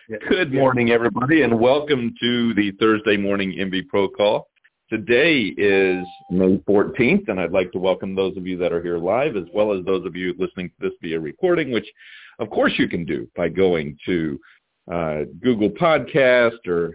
Good morning, everybody, and welcome to the Thursday morning MV Pro Call. Today is May 14th, and I'd like to welcome those of you that are here live, as well as those of you listening to this via recording, which, of course, you can do by going to Google Podcast or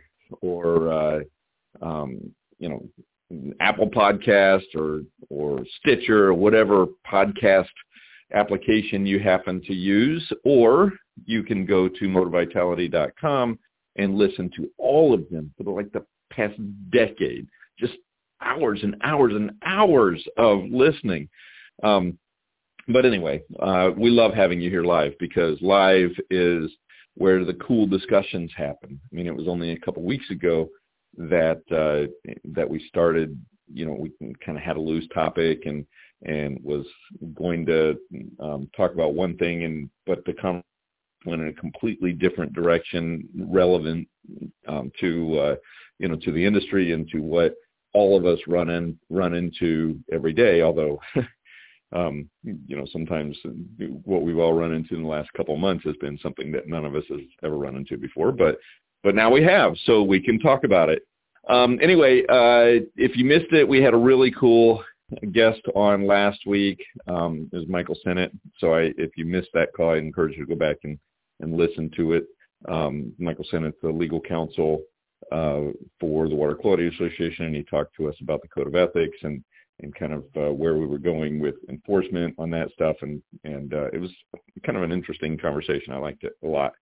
Apple Podcast or Stitcher or whatever podcast application you happen to use, or you can go to motorvitality.com and listen to all of them for like the past decade, just hours and hours and hours of listening. But anyway, we love having you here live because live is where the cool discussions happen. I mean, it was only a couple weeks ago that we started, we kind of had a loose topic and was going to talk about one thing, but the conversation went in a completely different direction, relevant to the industry and to what all of us run into every day. Although, sometimes what we've all run into in the last couple of months has been something that none of us has ever run into before. But now we have, so we can talk about it. Anyway, if you missed it, we had a really cool guest on last week. It was Michael Sennett. So if you missed that call, I encourage you to go back and listen to it. Michael Sennett's the legal counsel for the Water Quality Association, and he talked to us about the Code of Ethics and kind of where we were going with enforcement on that stuff. And it was kind of an interesting conversation. I liked it a lot.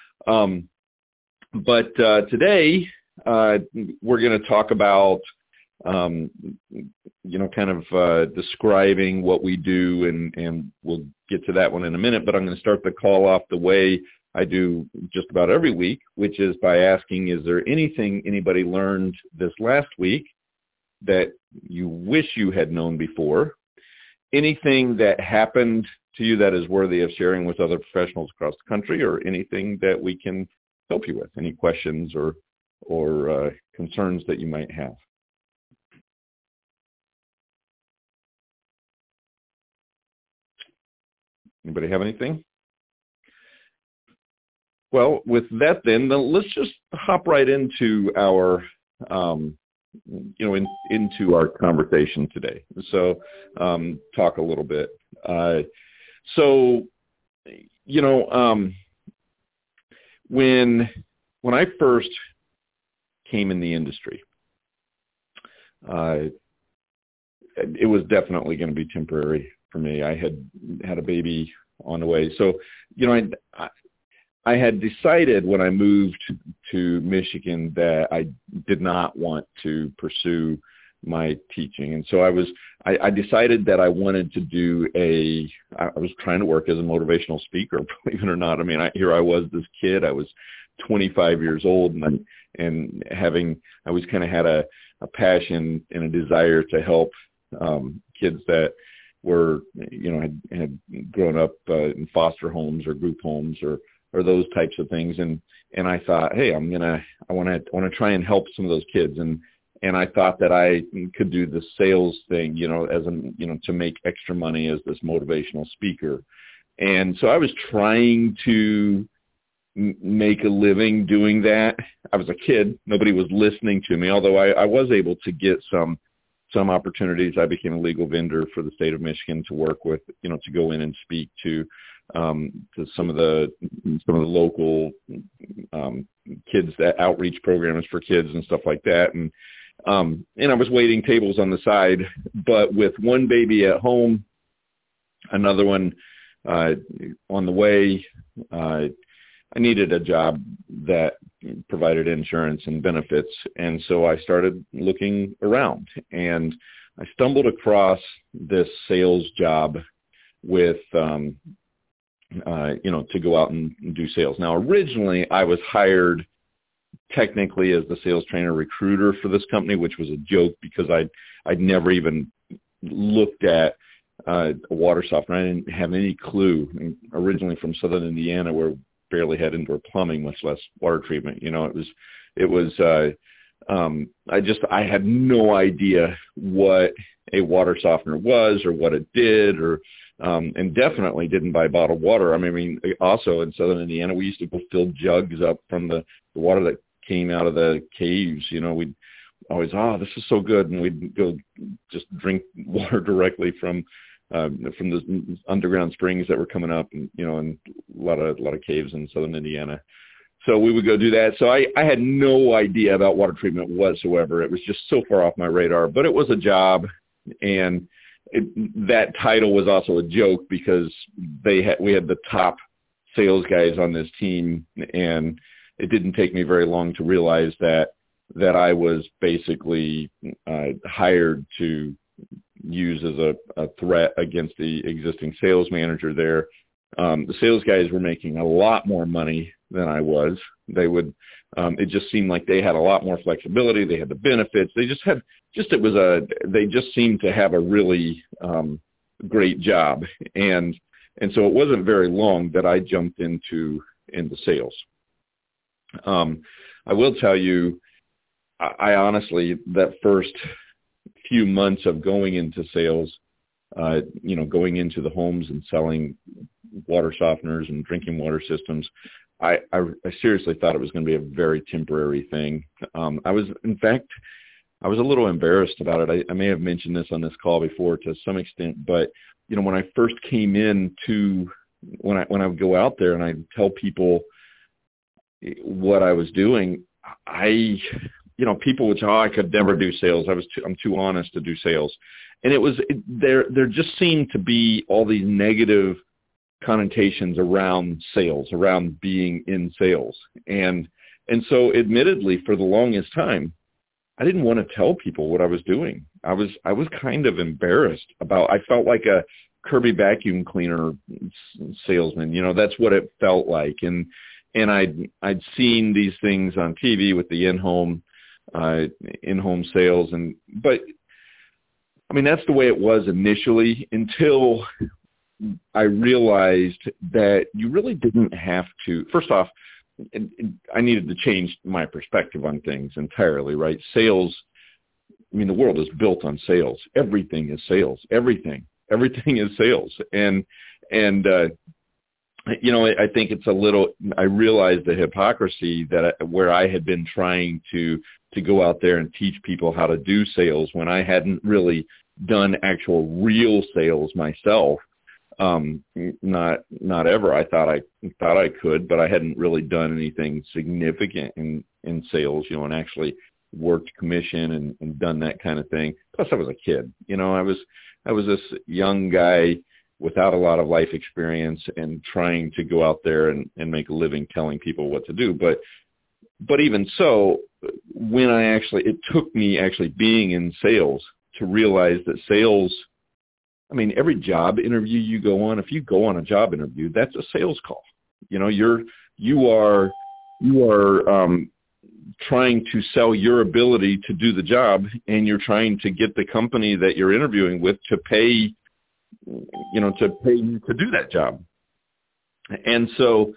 But today we're going to talk about describing what we do, and we'll get to that one in a minute, but I'm going to start the call off the way I do just about every week, which is by asking, is there anything anybody learned this last week that you wish you had known before? Anything that happened to you that is worthy of sharing with other professionals across the country, or anything that we can help you with? Any questions or concerns that you might have? Anybody have anything? Well, with that, then let's just hop right into our, into our conversation today. So, talk a little bit. When I first came in the industry, it was definitely going to be temporary for me. I had a baby on the way. So, I had decided when I moved to Michigan that I did not want to pursue my teaching. And so I decided that I wanted to do I was trying to work as a motivational speaker, believe it or not. I mean, here I was, this kid, I was 25 years old, and I always kind of had a passion and a desire to help kids that were, had grown up in foster homes or group homes or those types of things. And I thought, hey, I want to try and help some of those kids. And I thought that I could do the sales thing, to make extra money as this motivational speaker. And so I was trying to make a living doing that. I was a kid. Nobody was listening to me, although I was able to get some opportunities. I became a legal vendor for the state of Michigan to work with, to go in and speak to some of the local kids, that outreach programs for kids and stuff like that. And I was waiting tables on the side, but with one baby at home, another one on the way, I needed a job that provided insurance and benefits. And so I started looking around, and I stumbled across this sales job with, to go out and do sales. Now, originally I was hired technically as the sales trainer recruiter for this company, which was a joke because I'd never even looked at a water softener. I didn't have any clue. I mean, originally from Southern Indiana, where barely had indoor plumbing, much less water treatment. I had no idea what a water softener was or what it did or and definitely didn't buy bottled water. I mean, also in Southern Indiana, we used to go fill jugs up from the water that came out of the caves. We'd always, this is so good, and we'd go just drink water directly from the underground springs that were coming up, and and a lot of caves in Southern Indiana. So we would go do that. So I had no idea about water treatment whatsoever. It was just so far off my radar, but it was a job, and that title was also a joke because we had the top sales guys on this team, and it didn't take me very long to realize that I was basically hired to use as a threat against the existing sales manager there. The sales guys were making a lot more money than I was. They would, it just seemed like they had a lot more flexibility. They had the benefits. They just had, they just seemed to have a really great job. And so it wasn't very long that I jumped into sales. I will tell you, I honestly, that first few months of going into sales, going into the homes and selling water softeners and drinking water systems, I seriously thought it was going to be a very temporary thing. I was a little embarrassed about it. I may have mentioned this on this call before to some extent, but when I first came in when I would go out there and I'd tell people what I was doing, people would say, I could never do sales. I'm too honest to do sales. And there just seemed to be all these negative connotations around sales, around being in sales. And so admittedly, for the longest time, I didn't want to tell people what I was doing. I was kind of embarrassed I felt like a Kirby vacuum cleaner salesman. That's what it felt like. And I'd seen these things on TV with the in-home sales, but I mean, that's the way it was initially until I realized that you really didn't have to. First off, I needed to change my perspective on things entirely, right? Sales, I mean, the world is built on sales. Everything is sales. Everything is sales. And I think I realized the hypocrisy where I had been trying to go out there and teach people how to do sales when I hadn't really done actual real sales myself. Not ever. I thought I could, but I hadn't really done anything significant in sales, and actually worked commission and done that kind of thing. Plus I was a kid, I was this young guy without a lot of life experience and trying to go out there and make a living telling people what to do. But even so, it took me actually being in sales to realize that sales, I mean, every job interview you go on, if you go on a job interview, that's a sales call. You are trying to sell your ability to do the job, and you're trying to get the company that you're interviewing with to pay you to do that job. And so,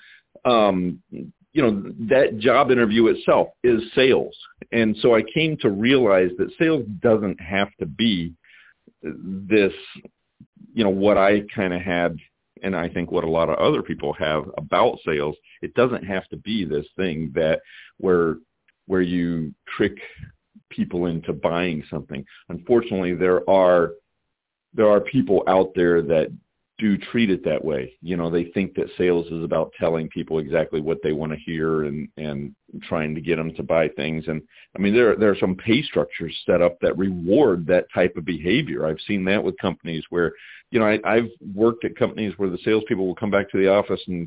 that job interview itself is sales. And so I came to realize that sales doesn't have to be this, what I kind of had, and I think what a lot of other people have about sales. It doesn't have to be this thing where you trick people into buying something. Unfortunately, there are people out there that do treat it that way. They think that sales is about telling people exactly what they want to hear and trying to get them to buy things. And I mean, there are some pay structures set up that reward that type of behavior. I've seen that with companies where, I've worked at companies where the salespeople will come back to the office and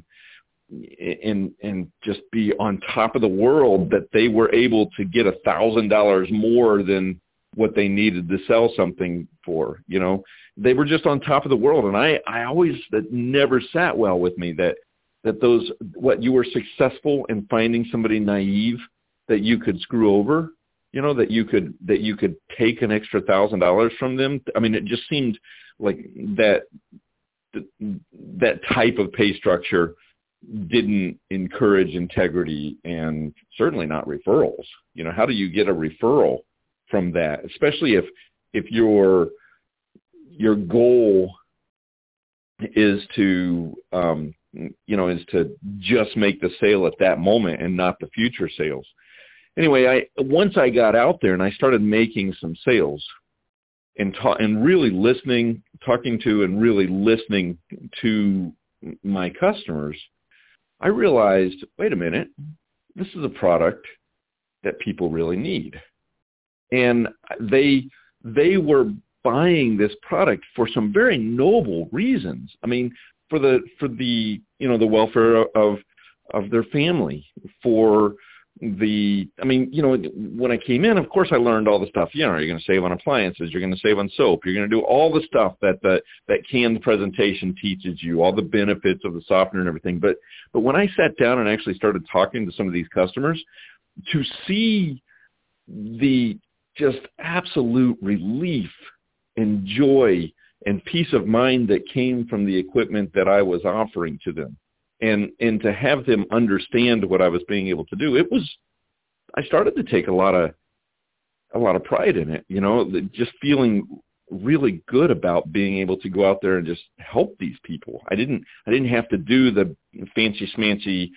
just be on top of the world that they were able to get $1,000 more than what they needed to sell something for. They were just on top of the world. And I always, that never sat well with me that you were successful in finding somebody naive that you could screw over, that you could take an extra $1,000 from them. I mean, it just seemed like that type of pay structure didn't encourage integrity, and certainly not referrals. How do you get a referral from that, especially if your goal is to, is to just make the sale at that moment and not the future sales. Anyway, once I got out there and I started making some sales and really talking to and really listening to my customers, I realized, wait a minute, this is a product that people really need. And they were buying this product for some very noble reasons. I mean, for the the welfare of their family, when I came in, of course, I learned all the stuff. You're going to save on appliances. You're going to save on soap. You're going to do all the stuff that canned presentation teaches you, all the benefits of the softener and everything. But when I sat down and actually started talking to some of these customers, to see the just absolute relief and joy and peace of mind that came from the equipment that I was offering to them, and to have them understand what I was being able to do, I started to take a lot of pride in it, just feeling really good about being able to go out there and just help these people. I didn't have to do the fancy smancy,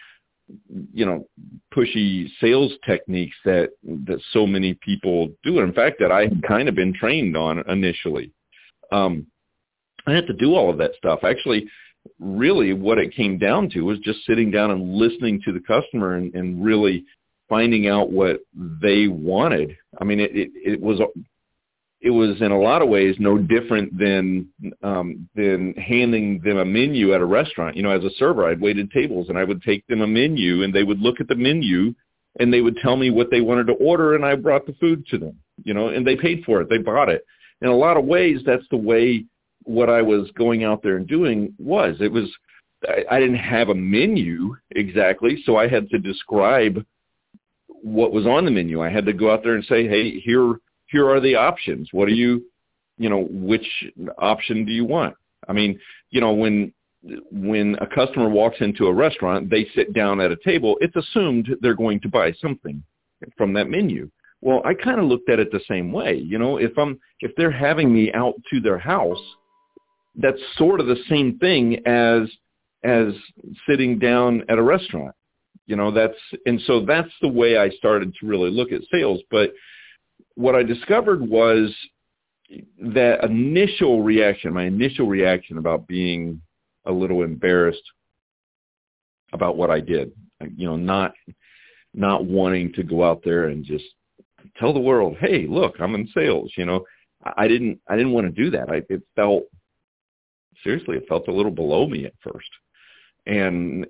pushy sales techniques that so many people do. In fact, that I had kind of been trained on initially. I had to do all of that stuff. Actually, really what it came down to was just sitting down and listening to the customer and really finding out what they wanted. I mean, it was in a lot of ways no different than handing them a menu at a restaurant. As a server, I'd waited tables and I would take them a menu and they would look at the menu and they would tell me what they wanted to order, and I brought the food to them, and they paid for it. They bought it. In a lot of ways, that's the way what I was going out there and doing was. I didn't have a menu exactly, so I had to describe what was on the menu. I had to go out there and say, hey, here are the options. What do which option do you want? I mean, when a customer walks into a restaurant, they sit down at a table, it's assumed they're going to buy something from that menu. Well, I kind of looked at it the same way. If they're having me out to their house, that's sort of the same thing as sitting down at a restaurant. So that's the way I started to really look at sales. But what I discovered was that my initial reaction about being a little embarrassed about what I did, not wanting to go out there and just tell the world, hey, look, I'm in sales. I didn't want to do that. It felt a little below me at first. And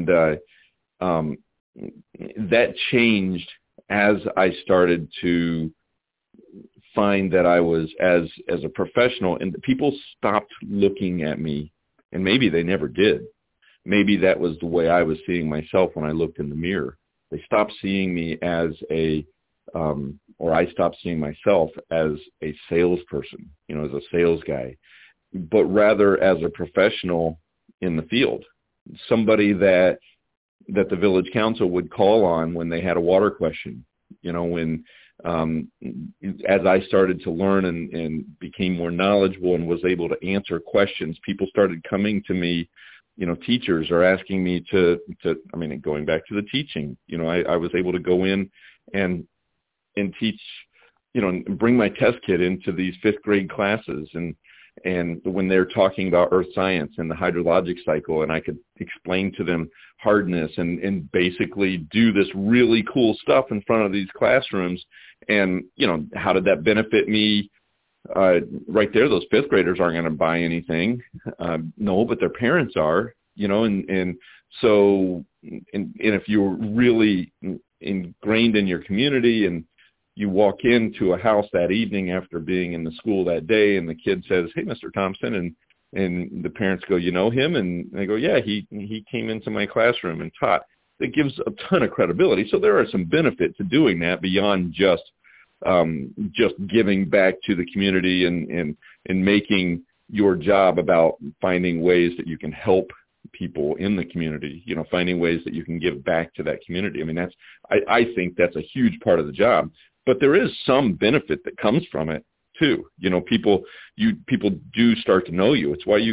that changed as I started to find that I was as a professional, and people stopped looking at me, and maybe they never did. Maybe that was the way I was seeing myself when I looked in the mirror. They stopped seeing me as or I stopped seeing myself as a salesperson, as a sales guy, but rather as a professional in the field, somebody that the village council would call on when they had a water question. When as I started to learn and became more knowledgeable and was able to answer questions, people started coming to me. Teachers are asking me to going back to the teaching, I was able to go in and teach, bring my test kit into these 5th grade classes, and when they're talking about earth science and the hydrologic cycle, and I could explain to them hardness and basically do this really cool stuff in front of these classrooms. And, how did that benefit me? Right there, those 5th graders aren't going to buy anything. No, but their parents are, and so, and if you're really ingrained in your community and you walk into a house that evening after being in the school that day, and the kid says, hey, Mr. Thompson, and the parents go, you know him? And they go, yeah, he came into my classroom and taught. It gives a ton of credibility. So there are some benefits to doing that beyond just giving back to the community and making your job about finding ways that you can help people in the community, finding ways that you can give back to that community. I mean, I think that's a huge part of the job. But there is some benefit that comes from it too. People do start to know you. It's why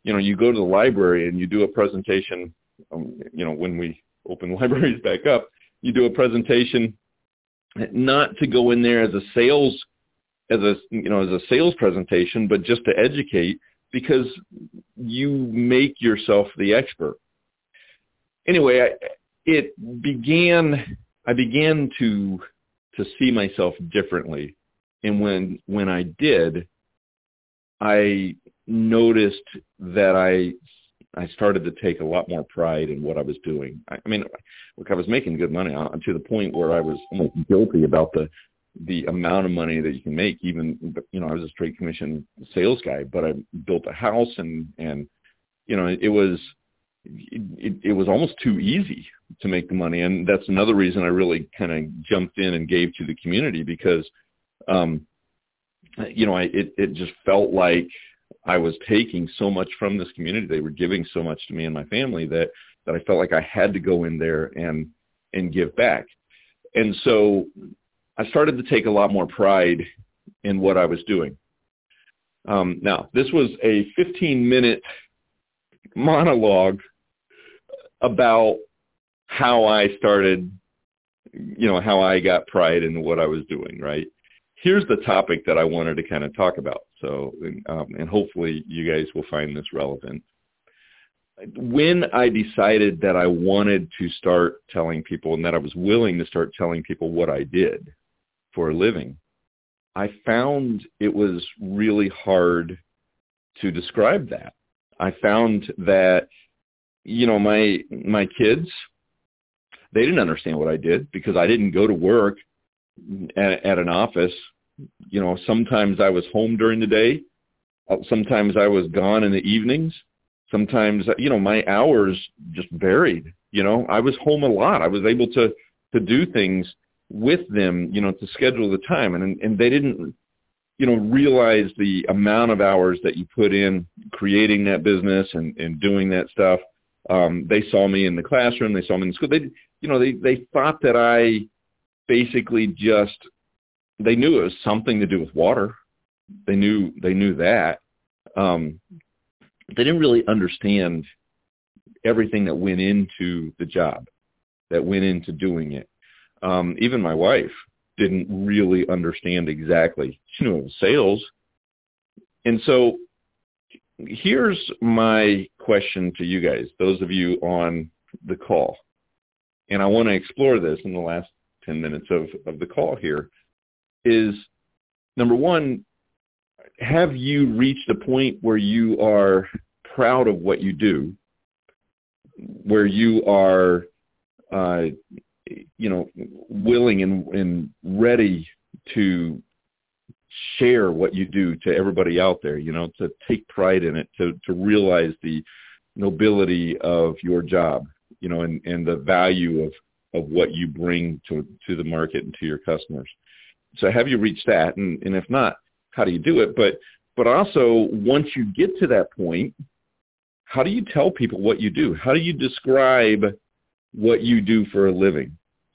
you go to the library and you do a presentation, when we open libraries back up, you do a presentation, not to go in there as a sales presentation, but just to educate, because you make yourself the expert. Anyway, I began to see myself differently. And when I did, I noticed that I started to take a lot more pride in what I was doing. I mean, look, I was making good money to the point where I was almost guilty about the amount of money that you can make. Even, I was a straight commission sales guy, but I built a house and it was almost too easy to make the money. And that's another reason I really kind of jumped in and gave to the community, because, it just felt like I was taking so much from this community. They were giving so much to me and my family that I felt like I had to go in there and give back. And so I started to take a lot more pride in what I was doing. Now, this was a 15-minute monologue about how I started, how I got pride in what I was doing, right? Here's the topic that I wanted to kind of talk about. So, and hopefully you guys will find this relevant. When I decided that I wanted to start telling people, and that I was willing to start telling people what I did for a living, I found it was really hard to describe that. I found that, my kids, they didn't understand what I did, because I didn't go to work at an office. Sometimes I was home during the day. Sometimes I was gone in the evenings. Sometimes, my hours just varied. I was home a lot. I was able to do things with them, to schedule the time. And they didn't, realize the amount of hours that you put in creating that business and doing that stuff. They saw me in the classroom. They saw me in school. They thought that I basically they knew it was something to do with water. They knew that. They didn't really understand everything that went into the job, that went into doing it. Even my wife didn't really understand exactly. She knew it was sales. And so here's my question to you guys, those of you on the call. And I want to explore this in the last 10 minutes of the call here, is, number one, have you reached a point where you are proud of what you do, where you are, willing and ready to share what you do to everybody out there, to take pride in it, to realize the nobility of your job, and the value of what you bring to the market and to your customers. So have you reached that? And if not, how do you do it? But also, once you get to that point, how do you tell people what you do? How do you describe what you do for a living?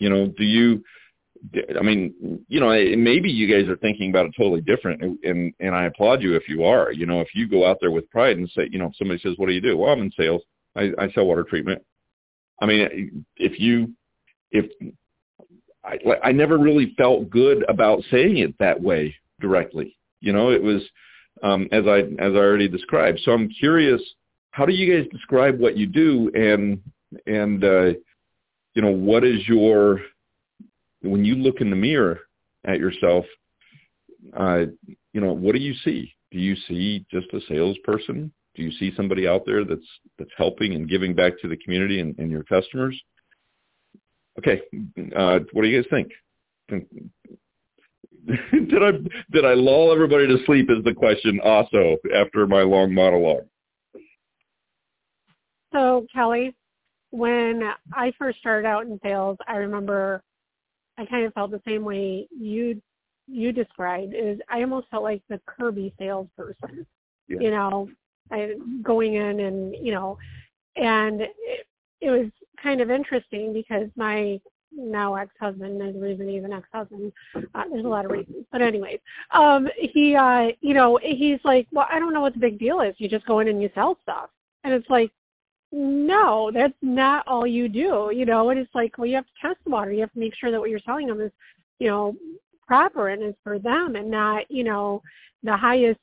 Maybe you guys are thinking about it totally different, and I applaud you if you are. If you go out there with pride and say, somebody says, what do you do? Well, I'm in sales. I sell water treatment. I mean, I never really felt good about saying it that way directly. It was, as I already described. So I'm curious, how do you guys describe what you do, and what is when you look in the mirror at yourself, what do you see? Do you see just a salesperson? Do you see somebody out there that's helping and giving back to the community and your customers? Okay, what do you guys think? Did I lull everybody to sleep is the question also after my long monologue. So, Kelly, when I first started out in sales, I remember I kind of felt the same way you described. Is I almost felt like the Kirby salesperson, Yeah. Going in and and it was kind of interesting because my now ex-husband. There's a reason he's an ex-husband. There's a lot of reasons. But anyways, he's like, well, I don't know what the big deal is. You just go in and you sell stuff. And it's like, no, that's not all you do, and it's like, well, you have to test the water. You have to make sure that what you're selling them is, proper and is for them and not, the highest,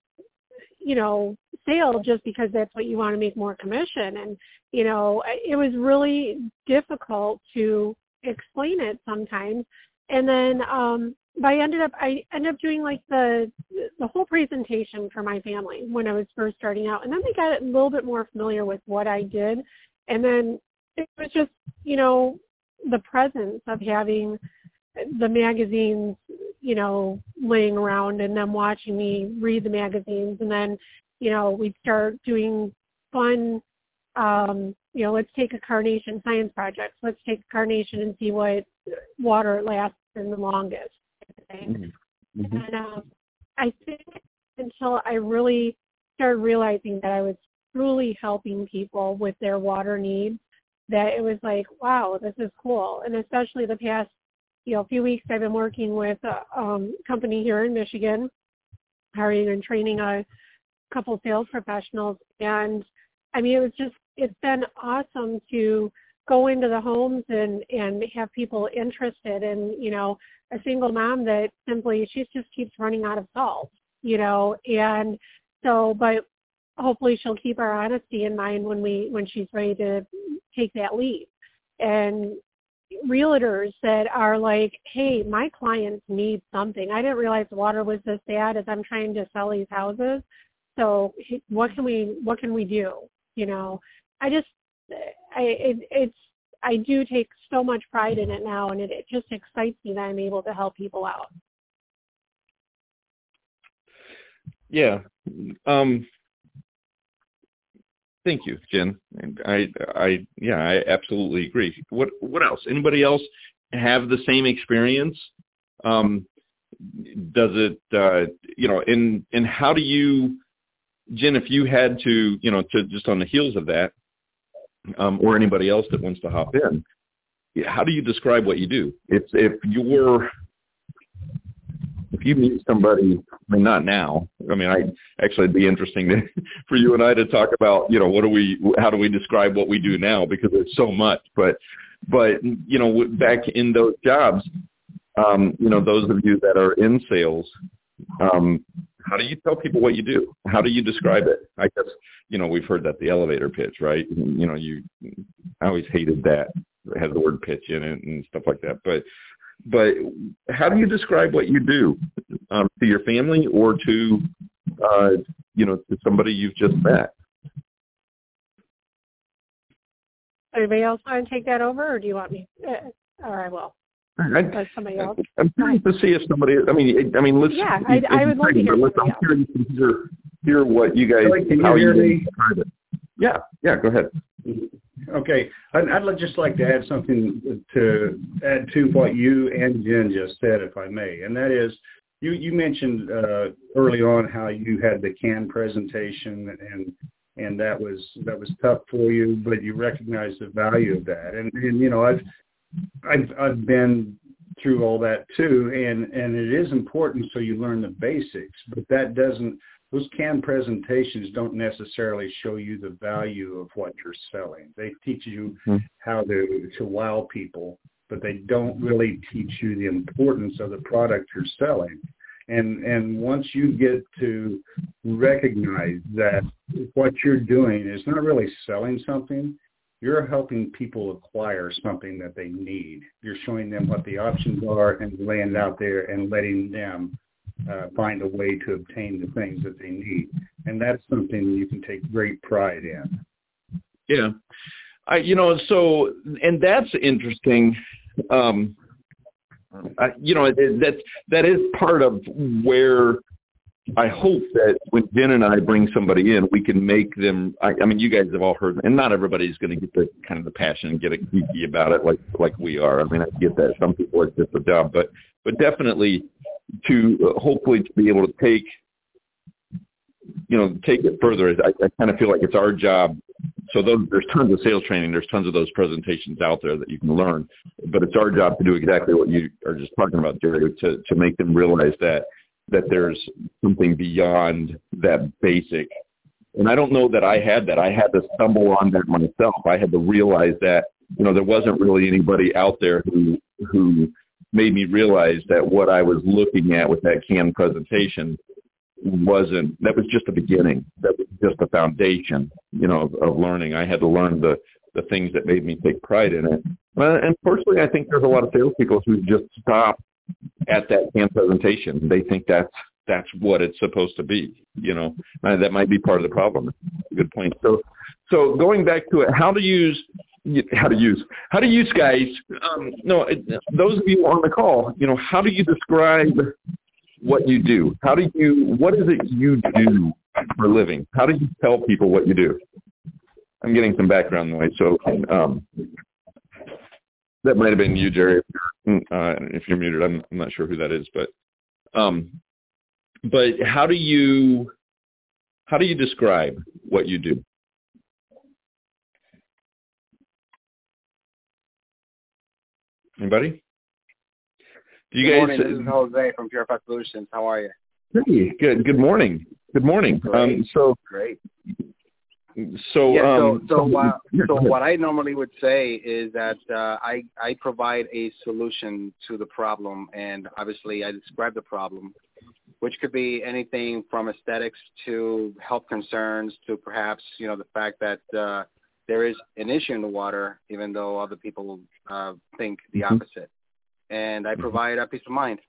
sale just because that's what you want to make more commission. And, it was really difficult to explain it sometimes. And then I ended up doing like the whole presentation for my family when I was first starting out. And then they got a little bit more familiar with what I did. And then it was just, the presence of having the magazines, laying around and them watching me read the magazines. And then, we'd start doing fun, let's take a carnation science project. Let's take a carnation and see what water lasts in the longest. Mm-hmm. And I think until I really started realizing that I was truly helping people with their water needs, that it was like, wow, this is cool. And especially the past, few weeks, I've been working with a company here in Michigan, hiring and training a couple sales professionals. And I mean, it's been awesome to go into the homes and have people interested in, a single mom that simply, she just keeps running out of salt, and so, but hopefully she'll keep our honesty in mind when she's ready to take that leap. And realtors that are like, hey, my clients need something. I didn't realize water was this bad as I'm trying to sell these houses. So what can we do? I do take so much pride in it now, and it just excites me that I'm able to help people out. Yeah. Thank you, Jen. And I absolutely agree. What else? Anybody else have the same experience? Does it, and how do you, Jen, if you had to just on the heels of that, or anybody else that wants to hop in, how do you describe what you do? If you meet somebody, I mean, not now. I mean, it'd be interesting for you and I to talk about, how do we describe what we do now, because it's so much. But back in those jobs, those of you that are in sales, how do you tell people what you do? How do you describe it? I guess, we've heard that the elevator pitch, right? I always hated that. It has the word pitch in it and stuff like that. But how do you describe what you do to your family or to somebody you've just met? Anybody else want to take that over, or do you want me? Or I will. Somebody else. I'm curious to see if somebody. I mean, let's. Yeah, I would love to hear somebody else. I'm curious to hear what you guys. Can you hear me? Yeah. Go ahead. Okay, I'd just like to add something to what you and Jen just said, if I may, and that is, you mentioned early on how you had the CAN presentation, and that was tough for you, but you recognize the value of that, and I've been through all that too, and it is important so you learn the basics, but those CAN presentations don't necessarily show you the value of what you're selling. They teach you how to wow people, but they don't really teach you the importance of the product you're selling. And once you get to recognize that what you're doing is not really selling something, you're helping people acquire something that they need. You're showing them what the options are and laying it out there and letting them find a way to obtain the things that they need. And that's something you can take great pride in. Yeah. And that's interesting. That is part of where I hope that when Jen and I bring somebody in, we can make them, I mean, you guys have all heard, and not everybody's going to get the kind of the passion and get geeky about it like we are. I mean, I get that. Some people, it's just a job, but definitely to hopefully to be able to take it further. I kind of feel like it's our job So there's tons of sales training. There's tons of those presentations out there that you can learn. But it's our job to do exactly what you are just talking about, Jerry, to make them realize that there's something beyond that basic. And I don't know that I had that. I had to stumble on that myself. I had to realize that, there wasn't really anybody out there who made me realize that what I was looking at with that canned presentation that was just the beginning. That was just the foundation, of learning. I had to learn the things that made me take pride in it. And fortunately, I think there's a lot of salespeople who just stop at that canned presentation. They think that's what it's supposed to be. That might be part of the problem. Good point. So going back to it, how to use guys. Those of you on the call, how do you describe what you do? What is it you do for a living? How do you tell people what you do? I'm getting some background noise, so that might have been you, Jerry. If you're muted, I'm not sure who that is, but how do you describe what you do? Anybody? Good morning. This is Jose from Purified Solutions. How are you? Hey, good. Good morning. Good morning. Great. Great. So what I normally would say is that I provide a solution to the problem, and obviously I describe the problem, which could be anything from aesthetics to health concerns to perhaps the fact that there is an issue in the water, even though other people think the opposite. And I provide a peace of mind.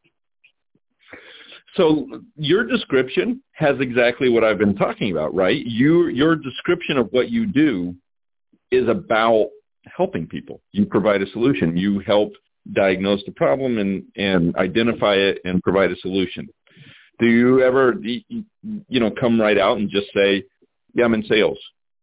So your description has exactly what I've been talking about, right? Your description of what you do is about helping people. You provide a solution. You help diagnose the problem and identify it and provide a solution. Do you ever, come right out and just say, yeah, I'm in sales?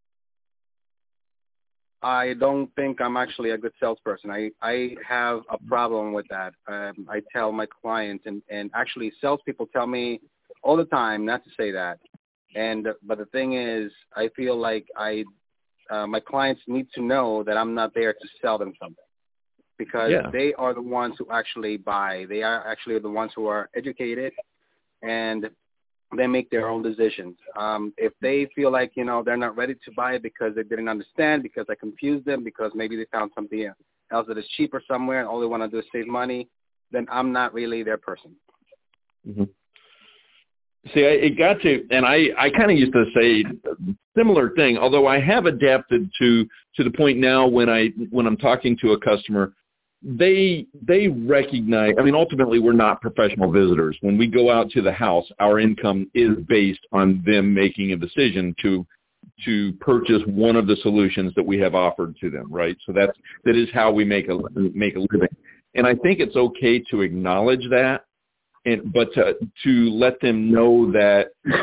I don't think I'm actually a good salesperson. I have a problem with that. I tell my clients, and actually salespeople tell me all the time not to say that. But the thing is, I feel like my clients need to know that I'm not there to sell them something, because they are the ones who actually buy. They are actually the ones who are educated, and they make their own decisions. If they feel like, they're not ready to buy it because they didn't understand, because I confused them, because maybe they found something else that is cheaper somewhere and all they want to do is save money, then I'm not really their person. Mm-hmm. See, it got to, and I kind of used to say a similar thing, although I have adapted to the point now when I'm talking to a customer, they recognize, ultimately we're not professional visitors. When we go out to the house, our income is based on them making a decision to purchase one of the solutions that we have offered to them, right? So that is how we make a living. And I think it's okay to acknowledge that, but to let them know that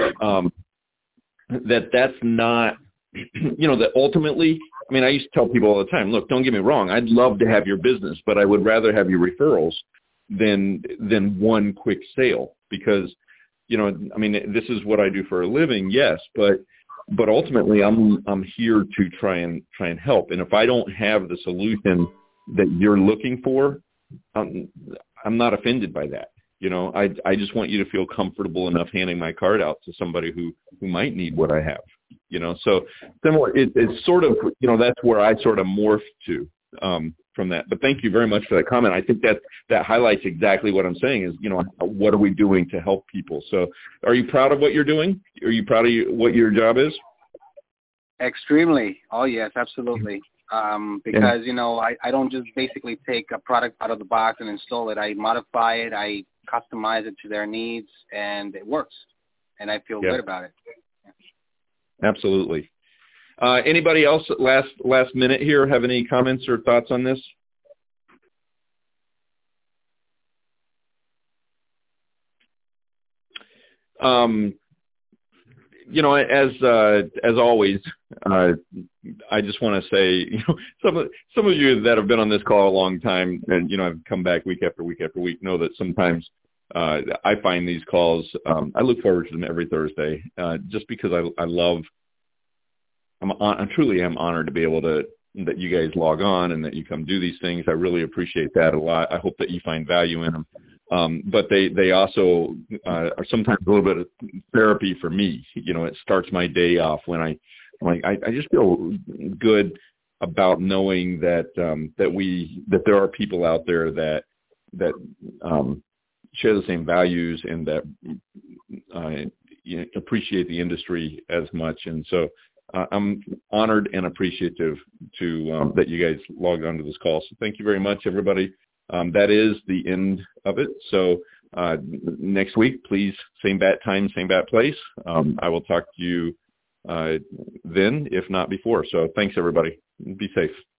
that's not, that ultimately, I used to tell people all the time, look, don't get me wrong, I'd love to have your business, but I would rather have your referrals than one quick sale, because, this is what I do for a living, yes, but ultimately I'm here to try and help. And if I don't have the solution that you're looking for, I'm not offended by that. I just want you to feel comfortable enough handing my card out to somebody who might need what I have. So similar, it's sort of, that's where I sort of morphed to from that. But thank you very much for that comment. I think that highlights exactly what I'm saying is, what are we doing to help people? So are you proud of what you're doing? Are you proud of what your job is? Extremely. Oh, yes, absolutely. Because, I don't just basically take a product out of the box and install it. I modify it. I customize it to their needs, and it works. And I feel good about it. Absolutely. Anybody else last minute here have any comments or thoughts on this? As always, I just want to say, some of you that have been on this call a long time and, have come back week after week after week know that sometimes I find these calls, I look forward to them every Thursday, just because I'm I truly am honored to be able to, that you guys log on and that you come do these things. I really appreciate that a lot. I hope that you find value in them. But they also are sometimes a little bit of therapy for me. You know, it starts my day off when I just feel good about knowing that that there are people out there that share the same values and that appreciate the industry as much. And so I'm honored and appreciative to that you guys logged onto this call. So thank you very much, everybody. That is the end of it. So next week, please, same bat time, same bat place. I will talk to you then, if not before. So thanks, everybody. Be safe.